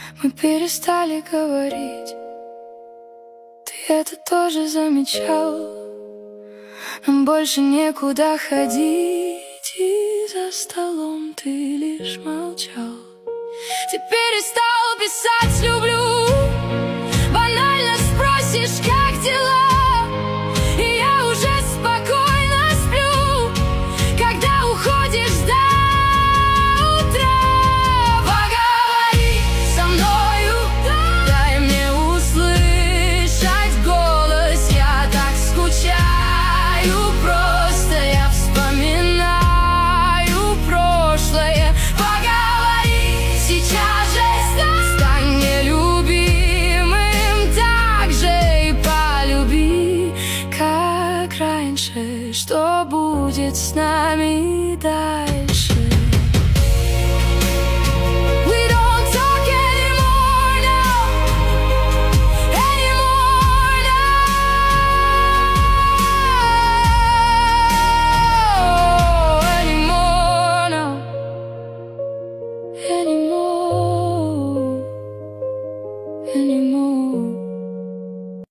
Мы перестали говорить. Ты это тоже замечал? Нам больше некуда ходить, и за столом ты лишь молчал. Ты перестал